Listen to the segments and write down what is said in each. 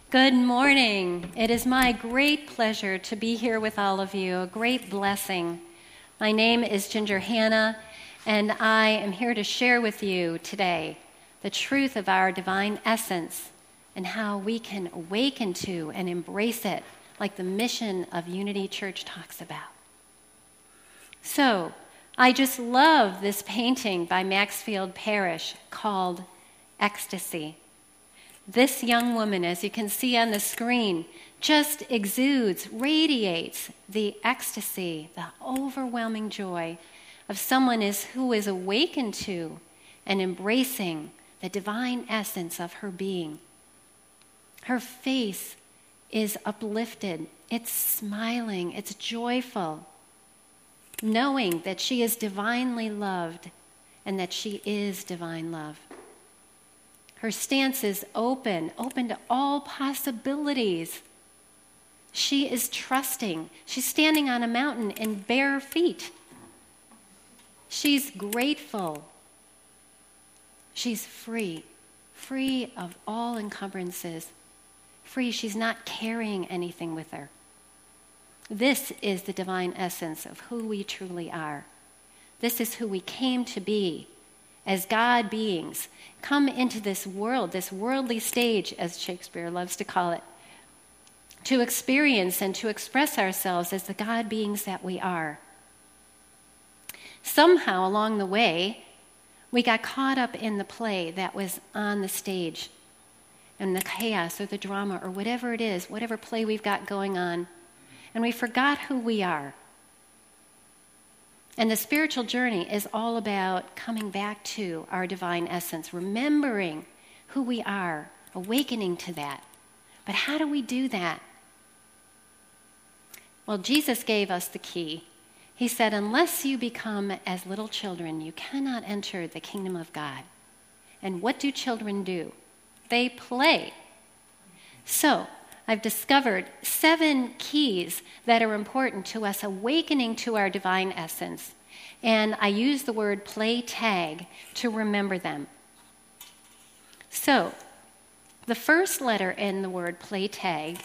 Good morning. It is my great pleasure to be here with all of you, a great blessing. My name is Ginger Hanna, and I am here to share with you today the truth of our divine essence and how we can awaken to and embrace it like the mission of Unity Church talks about. So, I just love this painting by Maxfield Parrish called Ecstasy. This young woman, as you can see on the screen, just exudes, radiates the ecstasy, the overwhelming joy of someone who is awakened to and embracing the divine essence of her being. Her face is uplifted, it's smiling, it's joyful, knowing that she is divinely loved and that she is divine love. Her stance is open to all possibilities. She is trusting. She's standing on a mountain in bare feet. She's grateful. She's free of all encumbrances. Free, she's not carrying anything with her. This is the divine essence of who we truly are. This is who we came to be as God beings, come into this world, this worldly stage, as Shakespeare loves to call it, to experience and to express ourselves as the God beings that we are. Somehow along the way, we got caught up in the play that was on the stage, and the chaos or the drama or whatever it is, whatever play we've got going on, and we forgot who we are. And the spiritual journey is all about coming back to our divine essence, remembering who we are, awakening to that. But how do we do that? Well, Jesus gave us the key. He said, unless you become as little children, you cannot enter the kingdom of God. And what do children do? They play. So, I've discovered 7 keys that are important to us awakening to our divine essence. And I use the word play tag to remember them. So, the first letter in the word play tag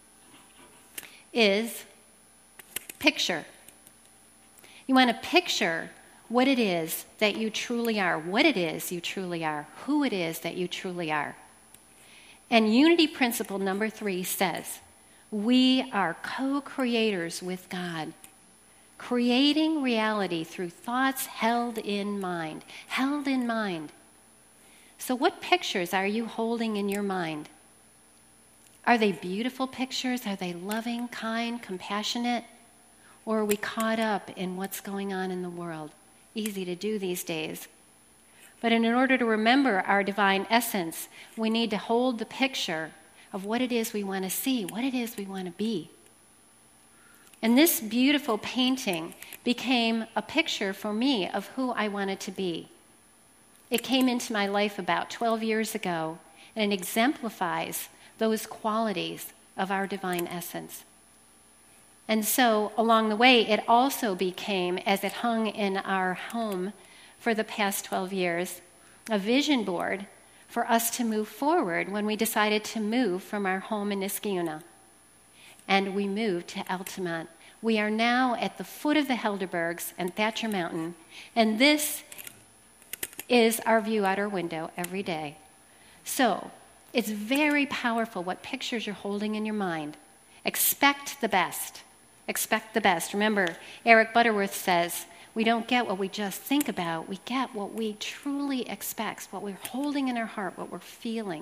is picture. You want to picture what it is that you truly are, what it is you truly are, who it is that you truly are. And unity principle number 3 says, we are co-creators with God, creating reality through thoughts held in mind. Held in mind. So what pictures are you holding in your mind? Are they beautiful pictures? Are they loving, kind, compassionate? Or are we caught up in what's going on in the world? Easy to do these days. But in order to remember our divine essence, we need to hold the picture of what it is we want to see, what it is we want to be. And this beautiful painting became a picture for me of who I wanted to be. It came into my life about 12 years ago, and it exemplifies those qualities of our divine essence. And so, along the way, it also became, as it hung in our home for the past 12 years, a vision board for us to move forward when we decided to move from our home in Niskayuna. And we moved to Altamont. We are now at the foot of the Helderbergs and Thatcher Mountain, and this is our view out our window every day. So, it's very powerful what pictures you're holding in your mind. Expect the best. Expect the best. Remember, Eric Butterworth says, we don't get what we just think about, we get what we truly expect, what we're holding in our heart, what we're feeling.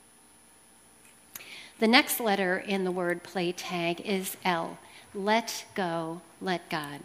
The next letter in the word play tag is L. Let go, let God.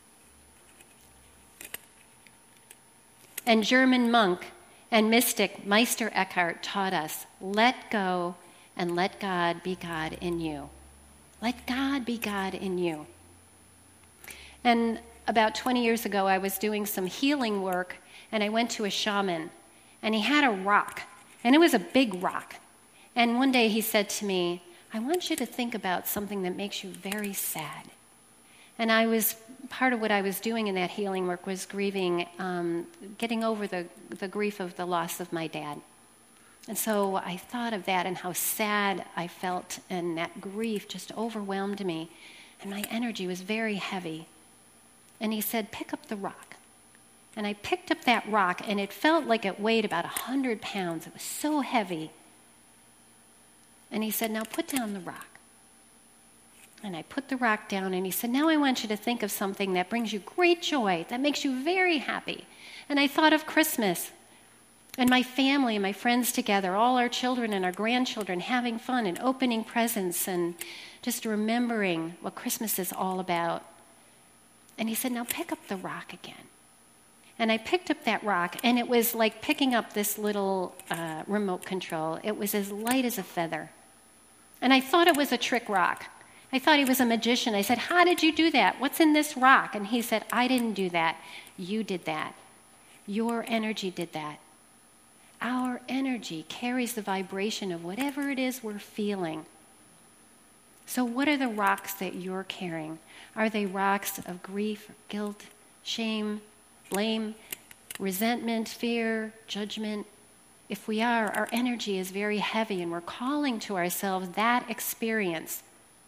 And German monk and mystic Meister Eckhart taught us, let go and let God be God in you. Let God be God in you. And about 20 years ago, I was doing some healing work, and I went to a shaman, and he had a rock, and it was a big rock. And one day he said to me, I want you to think about something that makes you very sad. And part of what I was doing in that healing work was grieving, getting over the grief of the loss of my dad. And so I thought of that and how sad I felt, and that grief just overwhelmed me, and my energy was very heavy. And he said, pick up the rock. And I picked up that rock, and it felt like it weighed about 100 pounds. It was so heavy. And he said, now put down the rock. And I put the rock down, and he said, now I want you to think of something that brings you great joy, that makes you very happy. And I thought of Christmas, and my family and my friends together, all our children and our grandchildren having fun and opening presents and just remembering what Christmas is all about. And he said, now pick up the rock again. And I picked up that rock, and it was like picking up this little remote control. It was as light as a feather. And I thought it was a trick rock. I thought he was a magician. I said, how did you do that? What's in this rock? And he said, I didn't do that. You did that. Your energy did that. Our energy carries the vibration of whatever it is we're feeling. So what are the rocks that you're carrying? Are they rocks of grief, guilt, shame, blame, resentment, fear, judgment? If we are, our energy is very heavy, and we're calling to ourselves that experience.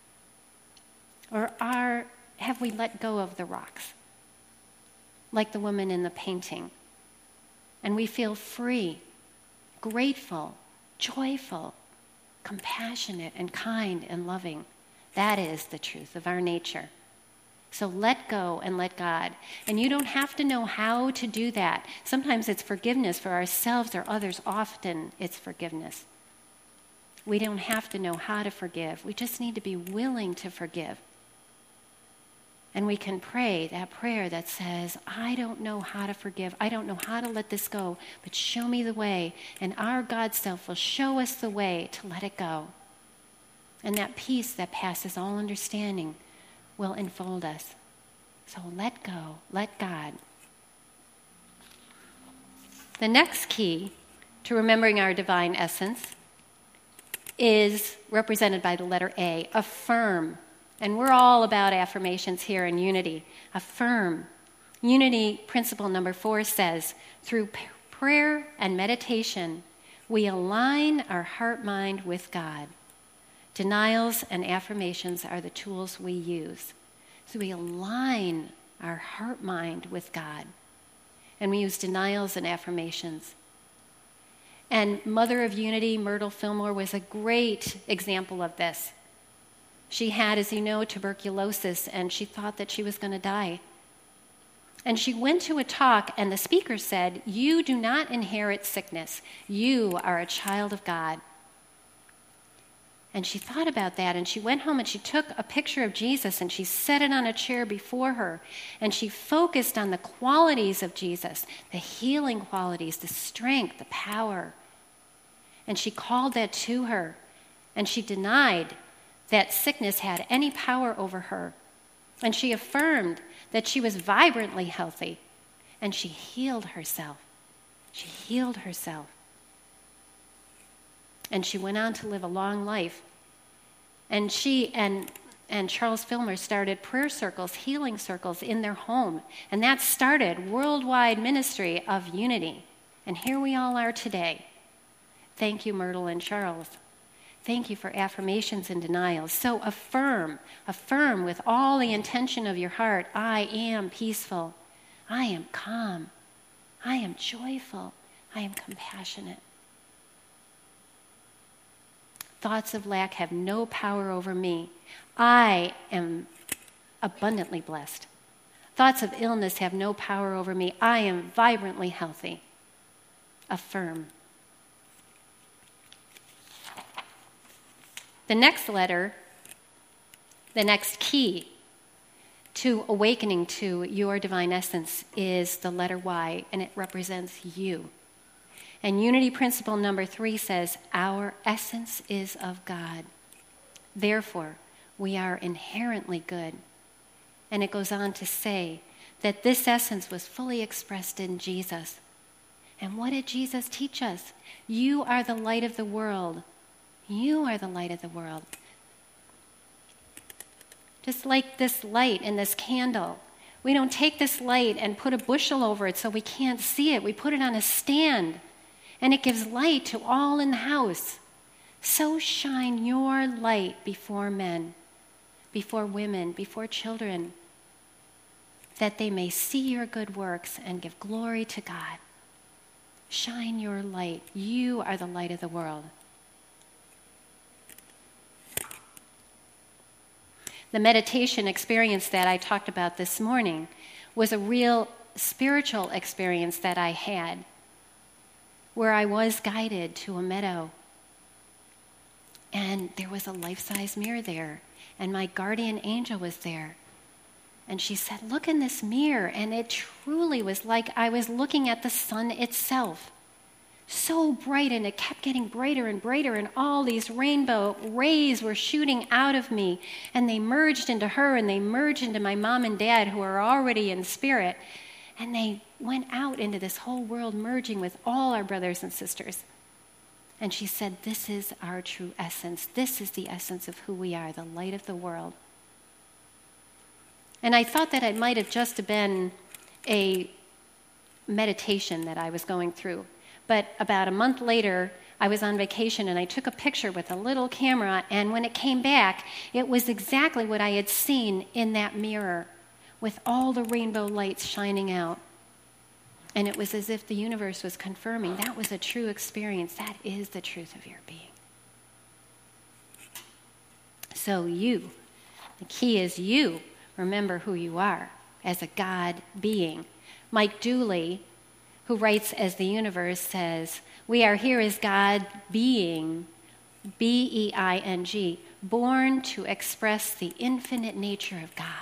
Or have we let go of the rocks? Like the woman in the painting. And we feel free, grateful, joyful, compassionate, and kind and loving. That is the truth of our nature. So let go and let God. And you don't have to know how to do that. Sometimes it's forgiveness for ourselves or others. Often it's forgiveness. We don't have to know how to forgive. We just need to be willing to forgive. And we can pray that prayer that says, I don't know how to forgive. I don't know how to let this go, but show me the way. And our God self will show us the way to let it go. And that peace that passes all understanding will enfold us. So let go, let God. The next key to remembering our divine essence is represented by the letter A, affirm. And we're all about affirmations here in Unity. Affirm. Unity principle number 4 says, through prayer and meditation, we align our heart-mind with God. Denials and affirmations are the tools we use. So we align our heart-mind with God. And we use denials and affirmations. And Mother of Unity, Myrtle Fillmore, was a great example of this. She had, as you know, tuberculosis, and she thought that she was going to die. And she went to a talk, and the speaker said, you do not inherit sickness. You are a child of God. And she thought about that, and she went home and she took a picture of Jesus and she set it on a chair before her, and she focused on the qualities of Jesus, the healing qualities, the strength, the power. And she called that to her, and she denied that sickness had any power over her. And she affirmed that she was vibrantly healthy, and she healed herself. She healed herself. And she went on to live a long life. And she and Charles Fillmore started prayer circles, healing circles in their home. And that started worldwide ministry of Unity. And here we all are today. Thank you, Myrtle and Charles. Thank you for affirmations and denials. So affirm with all the intention of your heart. I am peaceful. I am calm. I am joyful. I am compassionate. Thoughts of lack have no power over me. I am abundantly blessed. Thoughts of illness have no power over me. I am vibrantly healthy. Affirm. The next letter, the next key to awakening to your divine essence is the letter Y, and it represents you. And Unity principle number 3 says, our essence is of God. Therefore, we are inherently good. And it goes on to say that this essence was fully expressed in Jesus. And what did Jesus teach us? You are the light of the world. You are the light of the world. Just like this light in this candle. We don't take this light and put a bushel over it so we can't see it. We put it on a stand. and it gives light to all in the house. So shine your light before men, before women, before children, that they may see your good works and give glory to God. Shine your light. You are the light of the world. The meditation experience that I talked about this morning was a real spiritual experience that I had, where I was guided to a meadow. And there was a life-size mirror there, and my guardian angel was there. And she said, look in this mirror. And it truly was like I was looking at the sun itself. So bright, and it kept getting brighter and brighter, and all these rainbow rays were shooting out of me, and they merged into her, and they merged into my mom and dad, who are already in spirit, and they went out into this whole world, merging with all our brothers and sisters. And she said, this is our true essence. This is the essence of who we are, the light of the world. And I thought that it might have just been a meditation that I was going through. But about a month later, I was on vacation, and I took a picture with a little camera, and when it came back, it was exactly what I had seen in that mirror, with all the rainbow lights shining out. And it was as if the universe was confirming that was a true experience. That is the truth of your being. So you, the key is you, remember who you are as a God being. Mike Dooley, who writes As the Universe, says, we are here as God being, B-E-I-N-G, born to express the infinite nature of God.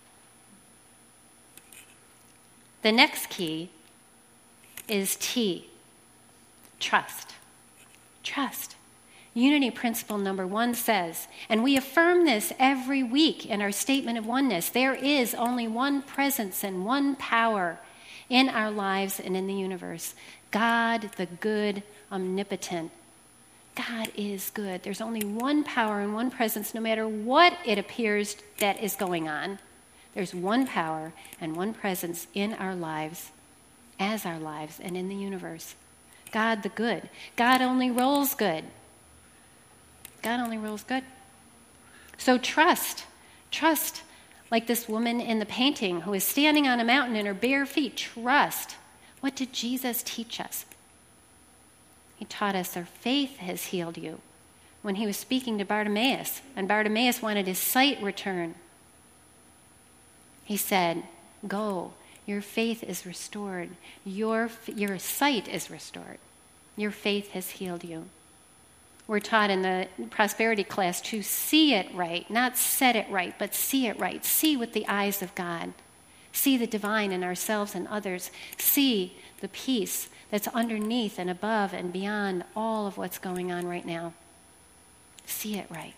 The next key is T, trust. Trust. Unity principle number 1 says, and we affirm this every week in our statement of oneness, there is only one presence and one power in our lives and in the universe. God, the good, omnipotent. God is good. There's only one power and one presence, no matter what it appears that is going on. There's one power and one presence in our lives, as our lives, and in the universe. God the good. God only rolls good. God only rolls good. So trust. Trust. Like this woman in the painting who is standing on a mountain in her bare feet. Trust. What did Jesus teach us? He taught us our faith has healed you. When he was speaking to Bartimaeus, and Bartimaeus wanted his sight returned, he said, go, your faith is restored. Your sight is restored. Your faith has healed you. We're taught in the prosperity class to see it right, not set it right, but see it right. See with the eyes of God. See the divine in ourselves and others. See the peace that's underneath and above and beyond all of what's going on right now. See it right.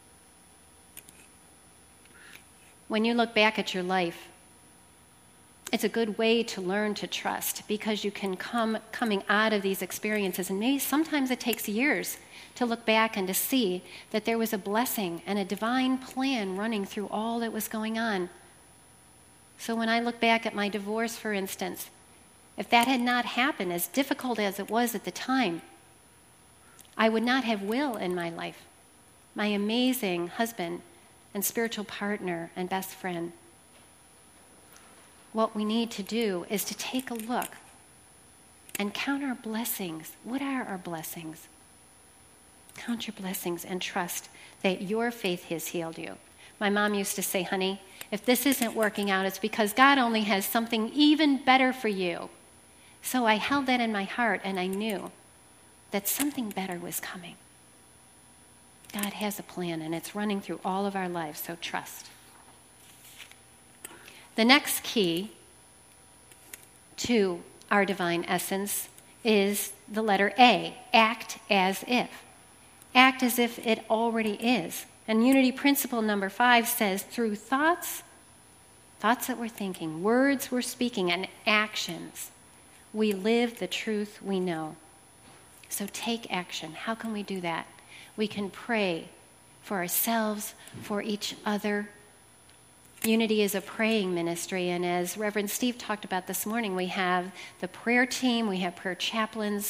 When you look back at your life, it's a good way to learn to trust, because you can coming out of these experiences, and maybe sometimes it takes years to look back and to see that there was a blessing and a divine plan running through all that was going on. So when I look back at my divorce, for instance, if that had not happened, as difficult as it was at the time, I would not have Will in my life, my amazing husband and spiritual partner and best friend. What we need to do is to take a look and count our blessings. What are our blessings? Count your blessings and trust that your faith has healed you. My mom used to say, honey, if this isn't working out, it's because God only has something even better for you. So I held that in my heart, and I knew that something better was coming. God has a plan, and it's running through all of our lives, so trust. The next key to our divine essence is the letter A, act as if. Act as if it already is. And unity principle number 5 says, through thoughts that we're thinking, words we're speaking, and actions, we live the truth we know. So take action. How can we do that? We can pray for ourselves, for each other. Unity is a praying ministry, and as Reverend Steve talked about this morning, we have the prayer team, we have prayer chaplains,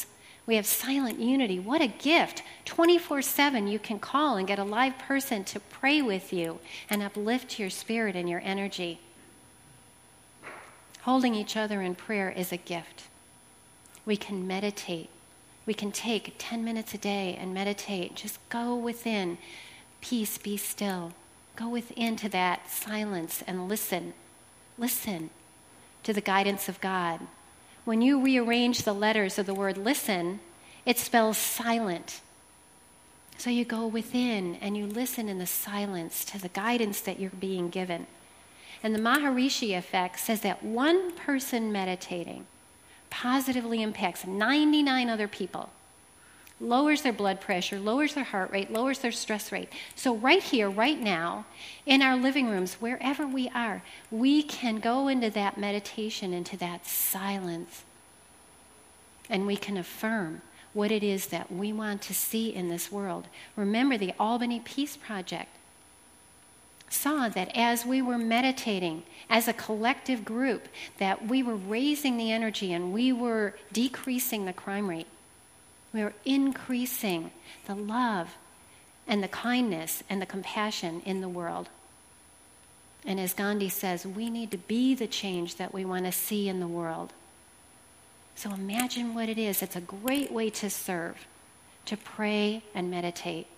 We have silent unity. What a gift. 24/7 you can call and get a live person to pray with you and uplift your spirit and your energy. Holding each other in prayer is a gift. We can meditate. We can take 10 minutes a day and meditate. Just go within. Peace, be still. Go within to that silence and listen. Listen to the guidance of God. When you rearrange the letters of the word listen, it spells silent. So you go within and you listen in the silence to the guidance that you're being given. And the Maharishi effect says that one person meditating positively impacts 99 other people. Lowers their blood pressure, lowers their heart rate, lowers their stress rate. So right here, right now, in our living rooms, wherever we are, we can go into that meditation, into that silence, and we can affirm what it is that we want to see in this world. Remember, the Albany Peace Project saw that as we were meditating as a collective group, that we were raising the energy and we were decreasing the crime rate. We are increasing the love and the kindness and the compassion in the world. And as Gandhi says, we need to be the change that we want to see in the world. So imagine what it is. It's a great way to serve, to pray and meditate.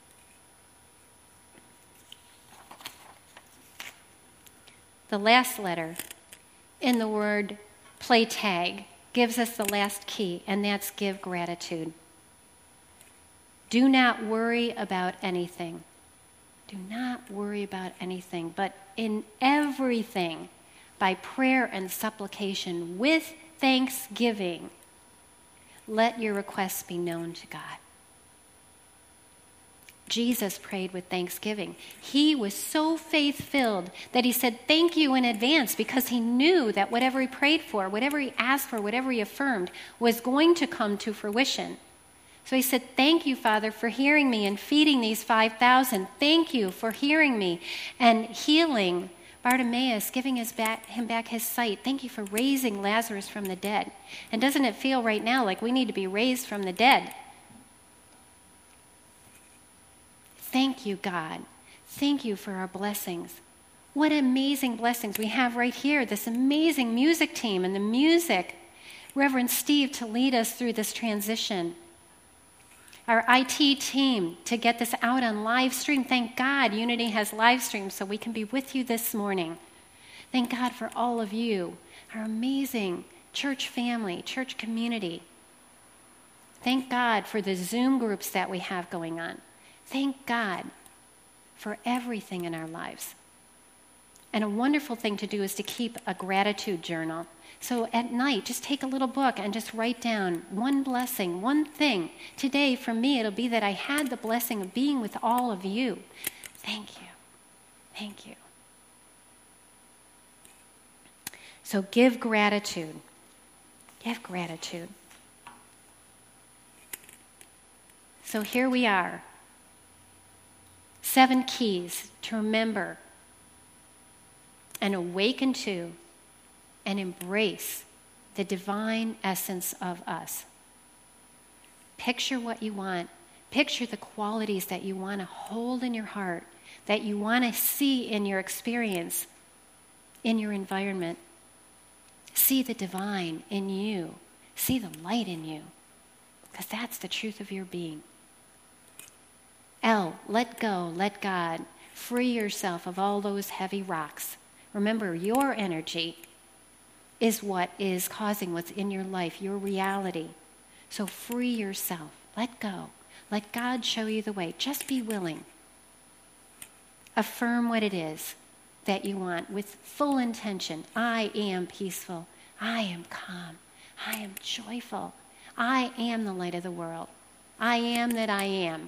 The last letter in the word play tag gives us the last key, and that's give gratitude. Do not worry about anything. Do not worry about anything, but in everything, by prayer and supplication, with thanksgiving, let your requests be known to God. Jesus prayed with thanksgiving. He was so faith-filled that he said thank you in advance because he knew that whatever he prayed for, whatever he asked for, whatever he affirmed was going to come to fruition. So he said, thank you, Father, for hearing me and feeding these 5,000. Thank you for hearing me and healing Bartimaeus, giving him back his sight. Thank you for raising Lazarus from the dead. And doesn't it feel right now like we need to be raised from the dead? Thank you, God. Thank you for our blessings. What amazing blessings we have right here, this amazing music team and the music, Reverend Steve, to lead us through this transition. Our IT team to get this out on live stream. Thank God Unity has live stream so we can be with you this morning. Thank God for all of you, our amazing church family, church community. Thank God for the Zoom groups that we have going on. Thank God for everything in our lives. And a wonderful thing to do is to keep a gratitude journal. So at night, just take a little book and just write down one blessing, one thing. Today, for me, it'll be that I had the blessing of being with all of you. Thank you. Thank you. So give gratitude. Give gratitude. So here we are. 7 keys to remember and awaken to and embrace the divine essence of us. Picture what you want. Picture the qualities that you want to hold in your heart, that you want to see in your experience, in your environment. See the divine in you. See the light in you, because that's the truth of your being. L, let go, let God. Free yourself of all those heavy rocks. Remember, your energy is what is causing what's in your life, your reality. So free yourself. Let go. Let God show you the way. Just be willing. Affirm what it is that you want with full intention. I am peaceful. I am calm. I am joyful. I am the light of the world. I am that I am.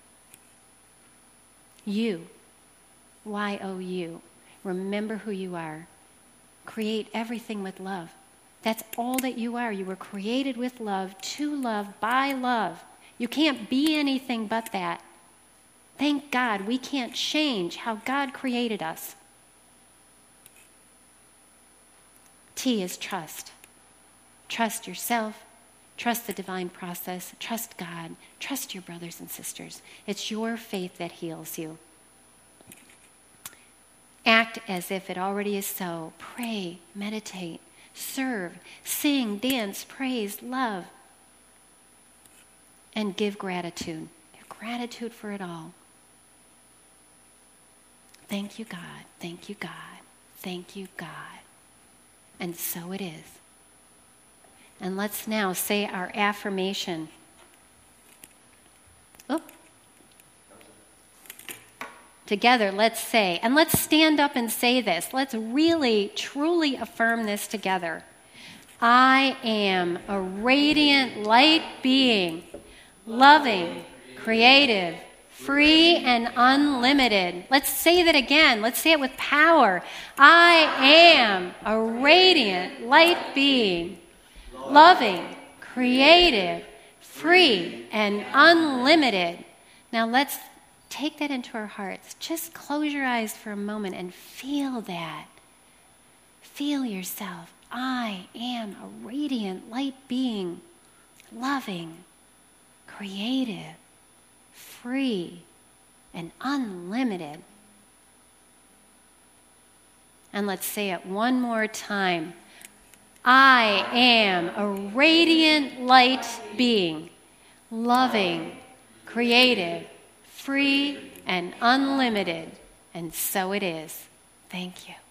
You, Y-O-U, remember who you are. Create everything with love. That's all that you are. You were created with love, to love, by love. You can't be anything but that. Thank God we can't change how God created us. T is trust. Trust yourself. Trust the divine process. Trust God. Trust your brothers and sisters. It's your faith that heals you. Act as if it already is so. Pray, meditate, serve, sing, dance, praise, love, and give gratitude. Give gratitude for it all. Thank you, God. Thank you, God. Thank you, God. And so it is. And let's now say our affirmation. Oh. Together, let's say, and let's stand up and say this. Let's really, truly affirm this together. I am a radiant light being, loving, creative, free, and unlimited. Let's say that again. Let's say it with power. I am a radiant light being, loving, creative, free, and unlimited. Now let's take that into our hearts. Just close your eyes for a moment and feel that. Feel yourself. I am a radiant light being, loving, creative, free, and unlimited. And let's say it one more time. I am a radiant light being, loving, creative, free, and unlimited. And so it is. Thank you.